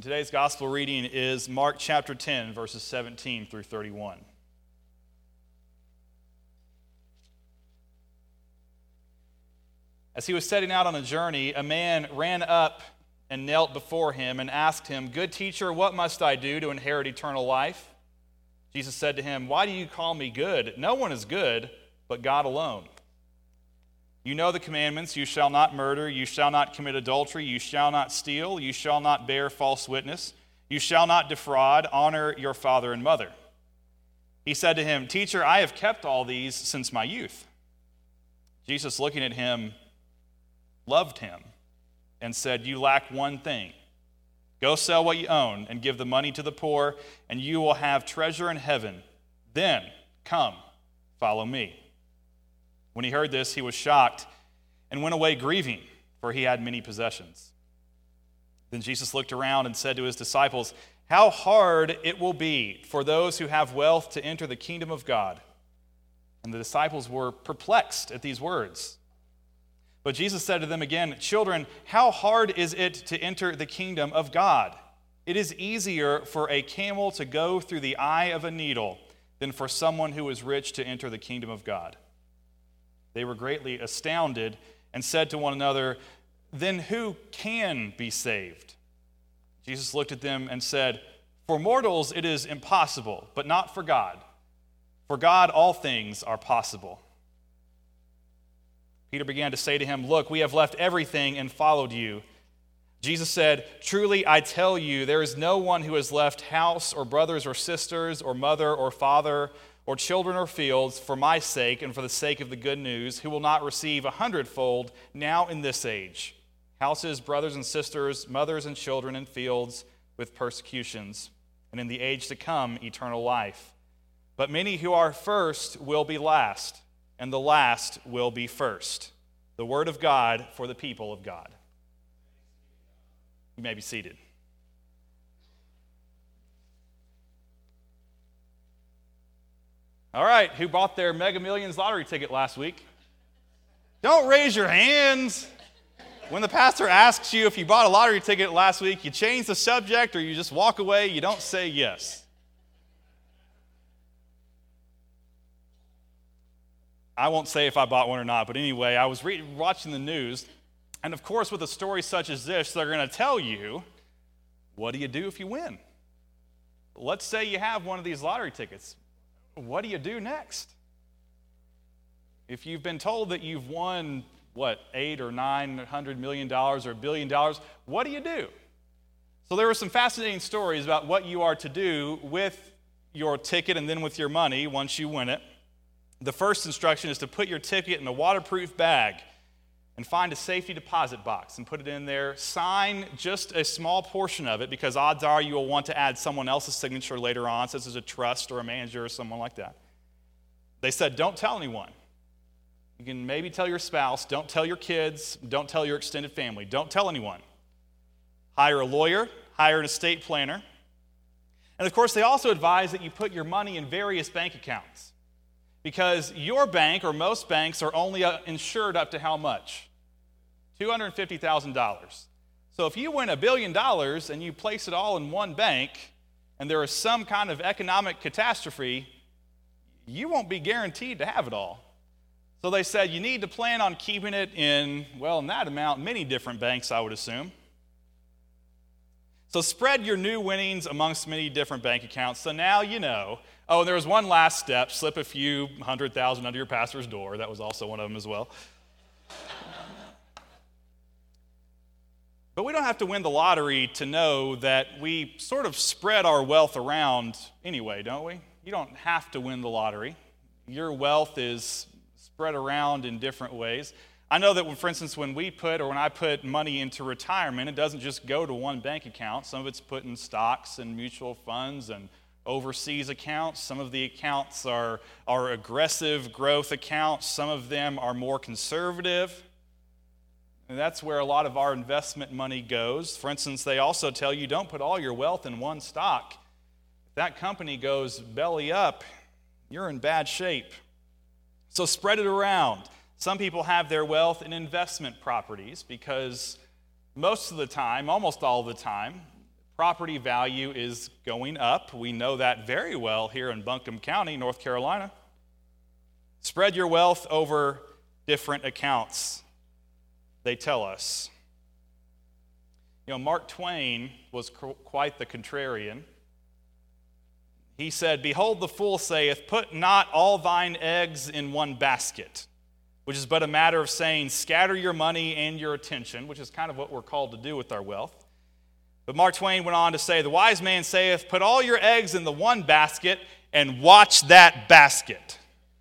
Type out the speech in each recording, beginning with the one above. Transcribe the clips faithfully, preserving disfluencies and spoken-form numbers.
Today's gospel reading is Mark chapter ten, verses seventeen through thirty-one. As he was setting out on a journey, a man ran up and knelt before him and asked him, "Good teacher, what must I do to inherit eternal life?" Jesus said to him, "Why do you call me good? No one is good but God alone. You know the commandments: you shall not murder, you shall not commit adultery, you shall not steal, you shall not bear false witness, you shall not defraud, honor your father and mother." He said to him, "Teacher, I have kept all these since my youth." Jesus, looking at him, loved him and said, "You lack one thing. Go sell what you own and give the money to the poor, and you will have treasure in heaven. Then come, follow me." When he heard this, he was shocked and went away grieving, for he had many possessions. Then Jesus looked around and said to his disciples, "How hard it will be for those who have wealth to enter the kingdom of God." And the disciples were perplexed at these words. But Jesus said to them again, "Children, how hard is it to enter the kingdom of God? It is easier for a camel to go through the eye of a needle than for someone who is rich to enter the kingdom of God." They were greatly astounded and said to one another, "Then who can be saved?" Jesus looked at them and said, "For mortals it is impossible, but not for God. For God all things are possible." Peter began to say to him, "Look, we have left everything and followed you." Jesus said, "Truly I tell you, there is no one who has left house or brothers or sisters or mother or father or children or fields for my sake and for the sake of the good news, who will not receive a hundredfold now in this age, houses, brothers and sisters, mothers and children and fields with persecutions, and in the age to come eternal life. But many who are first will be last, and the last will be first." The word of God for the people of God. You may be seated. All right, who bought their Mega Millions lottery ticket last week? Don't raise your hands. When the pastor asks you if you bought a lottery ticket last week, you change the subject or you just walk away, you don't say yes. I won't say if I bought one or not, but anyway, I was re- watching the news, and of course with a story such as this, they're going to tell you, what do you do if you win? Let's say you have one of these lottery tickets. What do you do next? If you've been told that you've won, what, eight or nine hundred million dollars or a billion dollars, what do you do? So there were some fascinating stories about what you are to do with your ticket and then with your money once you win it. The first instruction is to put your ticket in a waterproof bag and find a safety deposit box and put it in there. Sign just a small portion of it, because odds are you will want to add someone else's signature later on, such as a trust or a manager or someone like that. They said, don't tell anyone. You can maybe tell your spouse, don't tell your kids, don't tell your extended family, don't tell anyone. Hire a lawyer, hire an estate planner. And of course, they also advise that you put your money in various bank accounts, because your bank, or most banks, are only insured up to how much? two hundred fifty thousand dollars. So if you win a billion dollars and you place it all in one bank, and there is some kind of economic catastrophe, you won't be guaranteed to have it all. So they said you need to plan on keeping it in, well, in that amount, many different banks, I would assume. So spread your new winnings amongst many different bank accounts. So now you know. Oh, and there was one last step. Slip a few hundred thousand under your pastor's door. That was also one of them as well. But we don't have to win the lottery to know that we sort of spread our wealth around anyway, don't we? You don't have to win the lottery. Your wealth is spread around in different ways. I know that, when, for instance, when we put or when I put money into retirement, it doesn't just go to one bank account. Some of it's put in stocks and mutual funds and overseas accounts. Some of the accounts are, are aggressive growth accounts. Some of them are more conservative. And that's where a lot of our investment money goes. For instance, they also tell you don't put all your wealth in one stock. If that company goes belly up, you're in bad shape. So spread it around. Some people have their wealth in investment properties because most of the time, almost all the time, Property value is going up. We know that very well here in Buncombe County, North Carolina. Spread your wealth over different accounts, they tell us. You know, Mark Twain was quite the contrarian. He said, "Behold, the fool saith, put not all thine eggs in one basket," which is but a matter of saying, scatter your money and your attention, which is kind of what we're called to do with our wealth. But Mark Twain went on to say, "The wise man saith, put all your eggs in the one basket and watch that basket."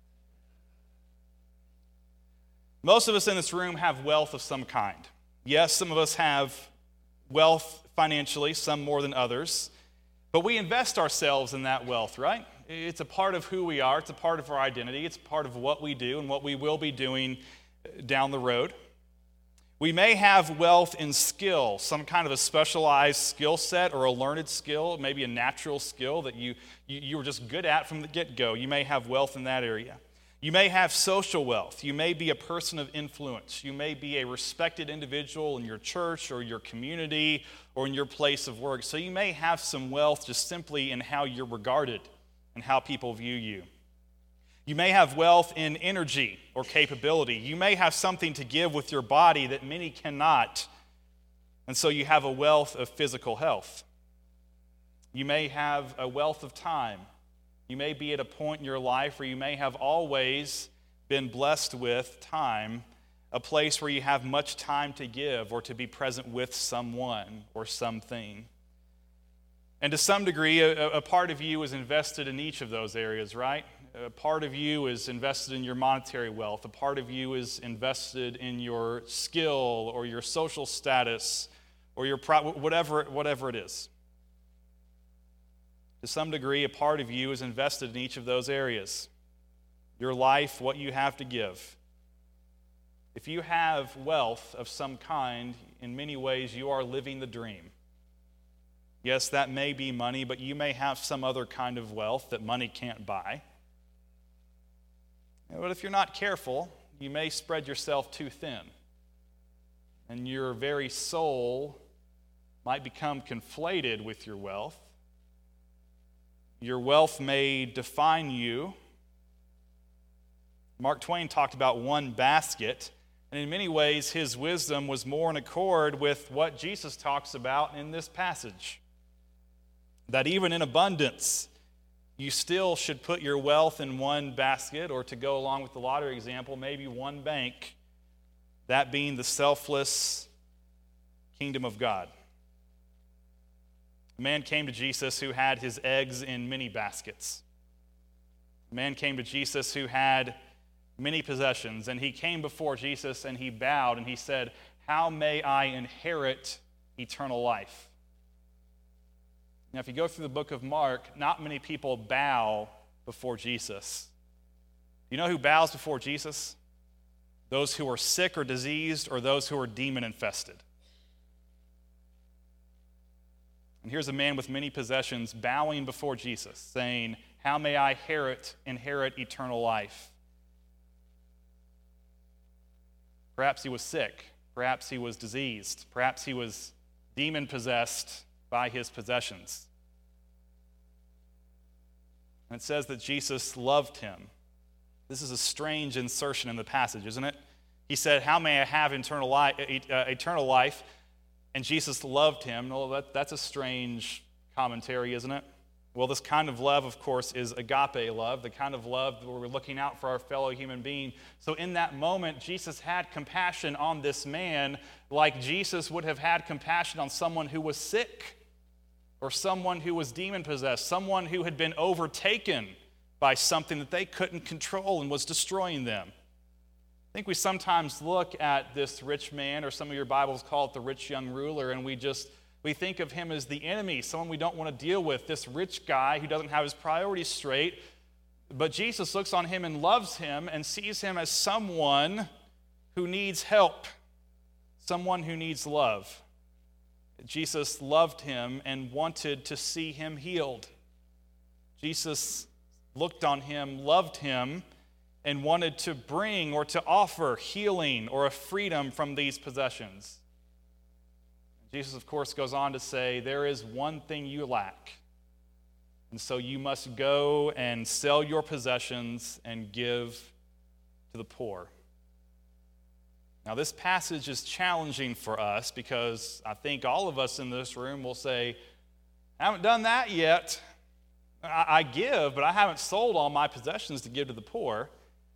Most of us in this room have wealth of some kind. Yes, some of us have wealth financially, some more than others. But we invest ourselves in that wealth, right? It's a part of who we are. It's a part of our identity. It's part of what we do and what we will be doing down the road. We may have wealth in skill, some kind of a specialized skill set or a learned skill, maybe a natural skill that you, you, you were just good at from the get-go. You may have wealth in that area. You may have social wealth. You may be a person of influence. You may be a respected individual in your church or your community or in your place of work. So you may have some wealth just simply in how you're regarded and how people view you. You may have wealth in energy or capability. You may have something to give with your body that many cannot, and so you have a wealth of physical health. You may have a wealth of time. You may be at a point in your life where you may have always been blessed with time, a place where you have much time to give or to be present with someone or something. And to some degree, a, a part of you is invested in each of those areas, right? A part of you is invested in your monetary wealth. A part of you is invested in your skill or your social status or your pro- whatever, whatever it is. To some degree, a part of you is invested in each of those areas. Your life, what you have to give. If you have wealth of some kind, in many ways you are living the dream. Yes, that may be money, but you may have some other kind of wealth that money can't buy. But if you're not careful, you may spread yourself too thin. And your very soul might become conflated with your wealth. Your wealth may define you. Mark Twain talked about one basket, and in many ways his wisdom was more in accord with what Jesus talks about in this passage. That even in abundance, you still should put your wealth in one basket, or to go along with the lottery example, maybe one bank, that being the selfless kingdom of God. A man came to Jesus who had his eggs in many baskets. A man came to Jesus who had many possessions, and he came before Jesus and he bowed and he said, "How may I inherit eternal life?" Now, if you go through the book of Mark, not many people bow before Jesus. You know who bows before Jesus? Those who are sick or diseased, or those who are demon-infested. And here's a man with many possessions bowing before Jesus, saying, "How may I inherit, inherit eternal life?" Perhaps he was sick. Perhaps he was diseased. Perhaps he was demon-possessed by his possessions. And it says that Jesus loved him. This is a strange insertion in the passage, isn't it? He said, "How may I have eternal life?" Uh, eternal life? And Jesus loved him. Well, that, that's a strange commentary, isn't it? Well, this kind of love, of course, is agape love, the kind of love where we're looking out for our fellow human being. So in that moment, Jesus had compassion on this man like Jesus would have had compassion on someone who was sick or someone who was demon-possessed, someone who had been overtaken by something that they couldn't control and was destroying them. I think we sometimes look at this rich man, or some of your Bibles call it the rich young ruler, and we just we think of him as the enemy, someone we don't want to deal with, this rich guy who doesn't have his priorities straight. But Jesus looks on him and loves him and sees him as someone who needs help, someone who needs love. Jesus loved him and wanted to see him healed. Jesus looked on him, loved him, and wanted to bring or to offer healing or a freedom from these possessions. Jesus, of course, goes on to say, there is one thing you lack. And so you must go and sell your possessions and give to the poor. Now, this passage is challenging for us because I think all of us in this room will say, I haven't done that yet. I, I give, but I haven't sold all my possessions to give to the poor.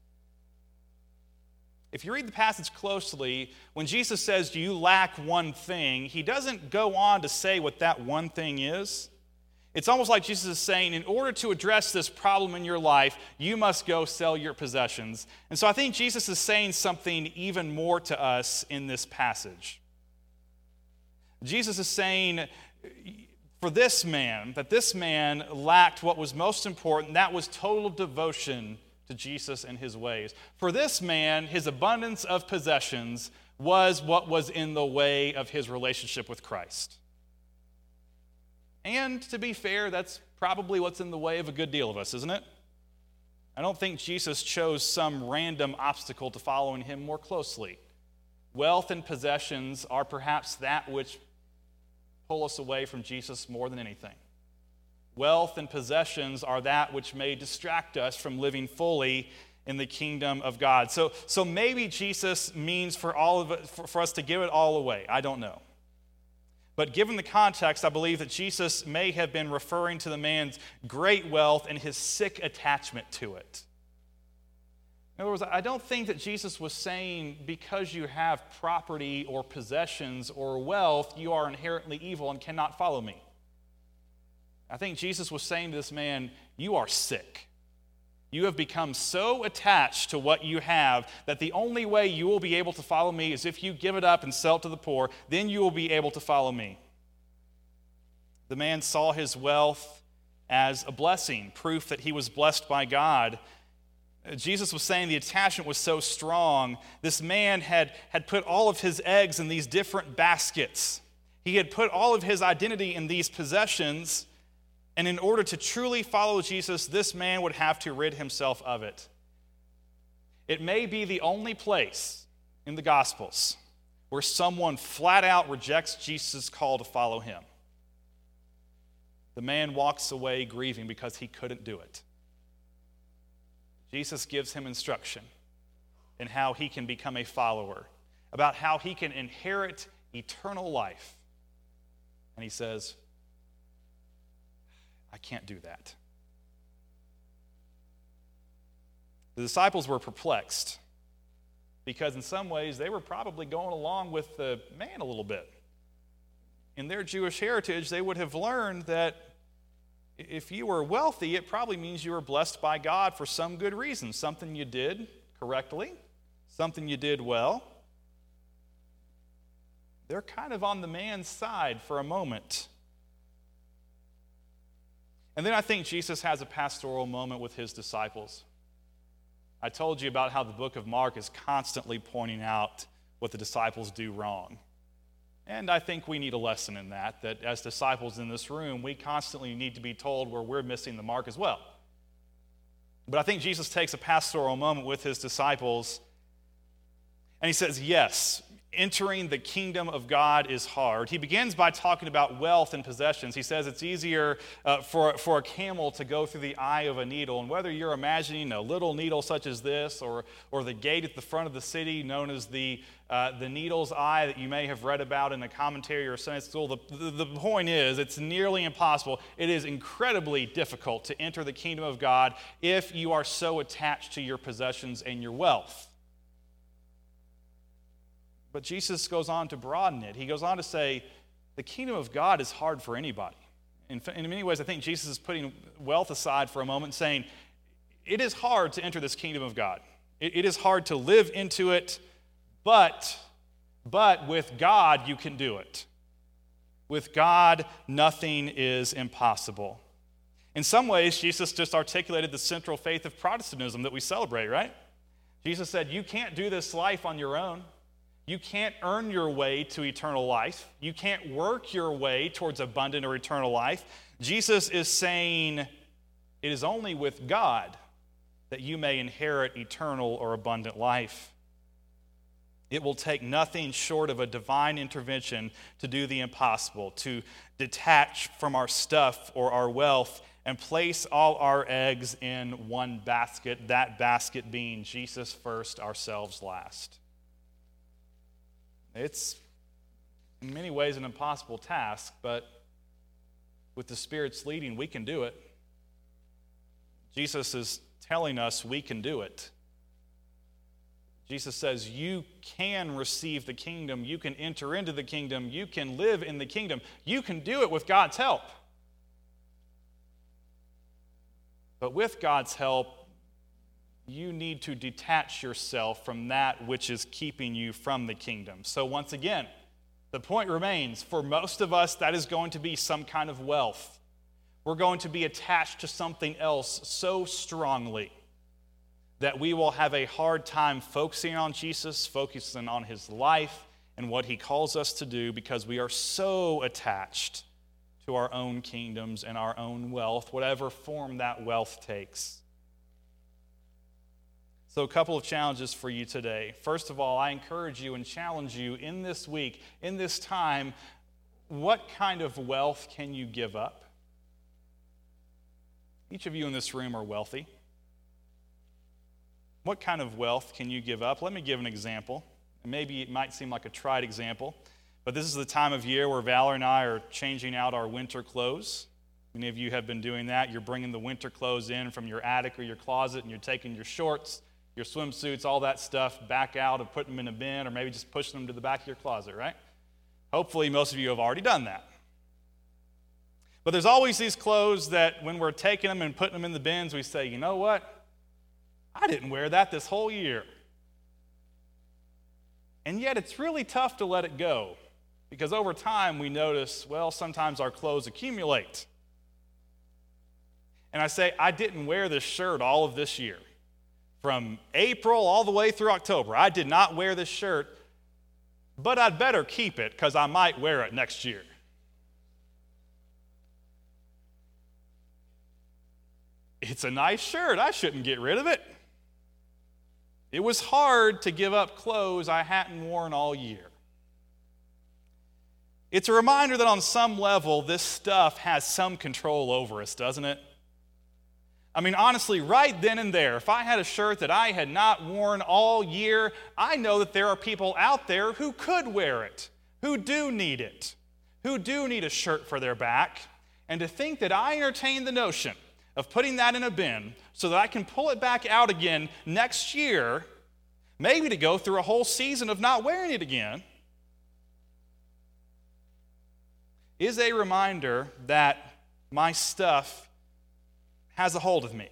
If you read the passage closely, when Jesus says you lack one thing, he doesn't go on to say what that one thing is. It's almost like Jesus is saying, in order to address this problem in your life, you must go sell your possessions. And so I think Jesus is saying something even more to us in this passage. Jesus is saying, for this man, that this man lacked what was most important, and that was total devotion to Jesus and his ways. For this man, his abundance of possessions was what was in the way of his relationship with Christ. And to be fair, that's probably what's in the way of a good deal of us, isn't it? I don't think Jesus chose some random obstacle to following him more closely. Wealth and possessions are perhaps that which pull us away from Jesus more than anything. Wealth and possessions are that which may distract us from living fully in the kingdom of God. So, so maybe Jesus means for all of it, for, for us to give it all away. I don't know. But given the context, I believe that Jesus may have been referring to the man's great wealth and his sick attachment to it. In other words, I don't think that Jesus was saying because you have property or possessions or wealth, you are inherently evil and cannot follow me. I think Jesus was saying to this man, you are sick. You have become so attached to what you have that the only way you will be able to follow me is if you give it up and sell it to the poor. Then you will be able to follow me. The man saw his wealth as a blessing, proof that he was blessed by God. Jesus was saying the attachment was so strong. This man had, had put all of his eggs in these different baskets. He had put all of his identity in these possessions. And in order to truly follow Jesus, this man would have to rid himself of it. It may be the only place in the Gospels where someone flat out rejects Jesus' call to follow him. The man walks away grieving because he couldn't do it. Jesus gives him instruction in how he can become a follower, about how he can inherit eternal life. And he says, I can't do that. The disciples were perplexed because in some ways they were probably going along with the man a little bit. In their Jewish heritage, they would have learned that if you were wealthy, it probably means you were blessed by God for some good reason, something you did correctly, something you did well. They're kind of on the man's side for a moment. And then I think Jesus has a pastoral moment with his disciples. I told you about how the book of Mark is constantly pointing out what the disciples do wrong. And I think we need a lesson in that, that as disciples in this room, we constantly need to be told where we're missing the mark as well. But I think Jesus takes a pastoral moment with his disciples, and he says, yes, entering the kingdom of God is hard. He begins by talking about wealth and possessions. He says it's easier uh, for, for a camel to go through the eye of a needle. And whether you're imagining a little needle such as this or, or the gate at the front of the city known as the, uh, the needle's eye that you may have read about in a commentary or Sunday school, the, the, the point is it's nearly impossible. It is incredibly difficult to enter the kingdom of God if you are so attached to your possessions and your wealth. But Jesus goes on to broaden it. He goes on to say, the kingdom of God is hard for anybody. In, in many ways, I think Jesus is putting wealth aside for a moment, saying, it is hard to enter this kingdom of God. It, it is hard to live into it, but, but with God, you can do it. With God, nothing is impossible. In some ways, Jesus just articulated the central faith of Protestantism that we celebrate, right? Jesus said, you can't do this life on your own. You can't earn your way to eternal life. You can't work your way towards abundant or eternal life. Jesus is saying it is only with God that you may inherit eternal or abundant life. It will take nothing short of a divine intervention to do the impossible, to detach from our stuff or our wealth and place all our eggs in one basket, that basket being Jesus first, ourselves last. It's in many ways an impossible task, but with the Spirit's leading, we can do it. Jesus is telling us we can do it. Jesus says you can receive the kingdom, you can enter into the kingdom, you can live in the kingdom. You can do it with God's help. But with God's help, you need to detach yourself from that which is keeping you from the kingdom. So once again, the point remains, for most of us, that is going to be some kind of wealth. We're going to be attached to something else so strongly that we will have a hard time focusing on Jesus, focusing on his life and what he calls us to do, because we are so attached to our own kingdoms and our own wealth, whatever form that wealth takes. So a couple of challenges for you today. First of all, I encourage you and challenge you in this week, in this time, what kind of wealth can you give up? Each of you in this room are wealthy. What kind of wealth can you give up? Let me give an example. Maybe it might seem like a trite example, but this is the time of year where Valor and I are changing out our winter clothes. Many of you have been doing that. You're bringing the winter clothes in from your attic or your closet, and you're taking your shorts, your swimsuits, all that stuff back out and putting them in a bin, or maybe just pushing them to the back of your closet, right? Hopefully most of you have already done that. But there's always these clothes that when we're taking them and putting them in the bins, we say, you know what? I didn't wear that this whole year. And yet it's really tough to let it go, because over time we notice, well, sometimes our clothes accumulate. And I say, I didn't wear this shirt all of this year. From April all the way through October, I did not wear this shirt, but I'd better keep it because I might wear it next year. It's a nice shirt. I shouldn't get rid of it. It was hard to give up clothes I hadn't worn all year. It's a reminder that on some level, this stuff has some control over us, doesn't it? I mean, honestly, right then and there, if I had a shirt that I had not worn all year, I know that there are people out there who could wear it, who do need it, who do need a shirt for their back. And to think that I entertain the notion of putting that in a bin so that I can pull it back out again next year, maybe to go through a whole season of not wearing it again, is a reminder that my stuff has a hold of me.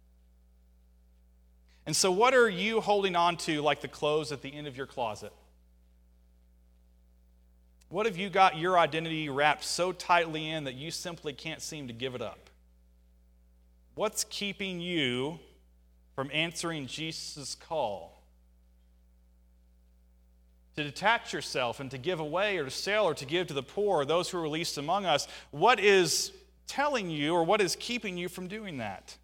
And so what are you holding on to like the clothes at the end of your closet? What have you got your identity wrapped so tightly in that you simply can't seem to give it up? What's keeping you from answering Jesus' call? To detach yourself and to give away or to sell or to give to the poor or those who are least among us. What is telling you or what is keeping you from doing that?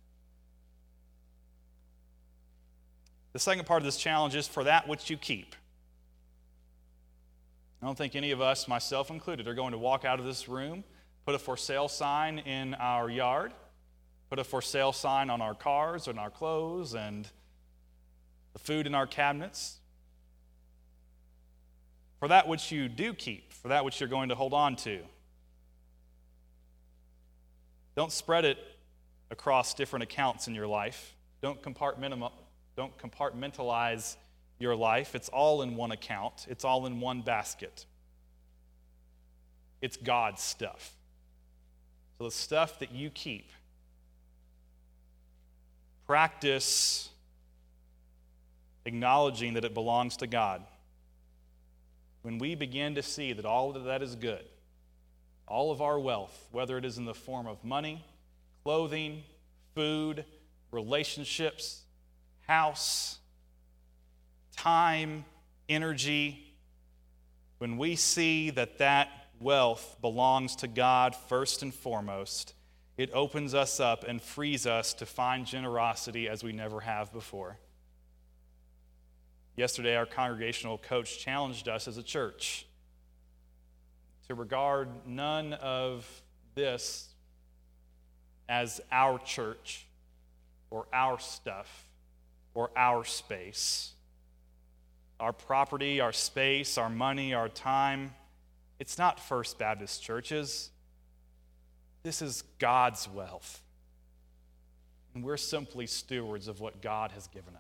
The second part of this challenge is for that which you keep. I don't think any of us, myself included, are going to walk out of this room, put a for sale sign in our yard, put a for sale sign on our cars and our clothes and the food in our cabinets. For that which you do keep, for that which you're going to hold on to. Don't spread it across different accounts in your life. Don't compartmental, don't compartmentalize your life. It's all in one account. It's all in one basket. It's God's stuff. So the stuff that you keep, practice acknowledging that it belongs to God. When we begin to see that all of that is good, all of our wealth, whether it is in the form of money, clothing, food, relationships, house, time, energy, when we see that that wealth belongs to God first and foremost, it opens us up and frees us to find generosity as we never have before. Yesterday, our congregational coach challenged us as a church to regard none of this as our church or our stuff or our space. Our property, our space, our money, our time, it's not First Baptist Church's. This is God's wealth. And we're simply stewards of what God has given us.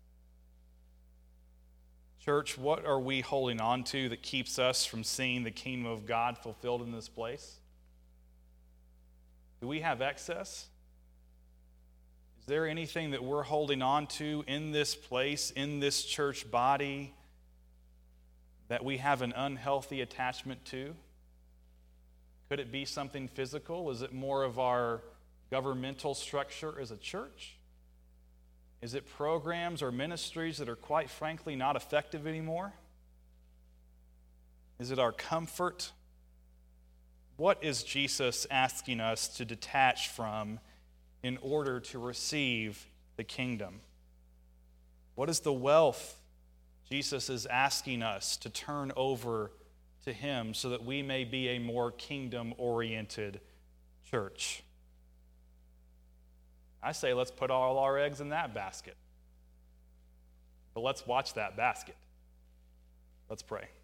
Church, what are we holding on to that keeps us from seeing the kingdom of God fulfilled in this place? Do we have excess? Is there anything that we're holding on to in this place, in this church body, that we have an unhealthy attachment to? Could it be something physical? Is it more of our governmental structure as a church? Is it programs or ministries that are quite frankly not effective anymore? Is it our comfort? What is Jesus asking us to detach from in order to receive the kingdom? What is the wealth Jesus is asking us to turn over to him so that we may be a more kingdom-oriented church? I say let's put all our eggs in that basket. But let's watch that basket. Let's pray.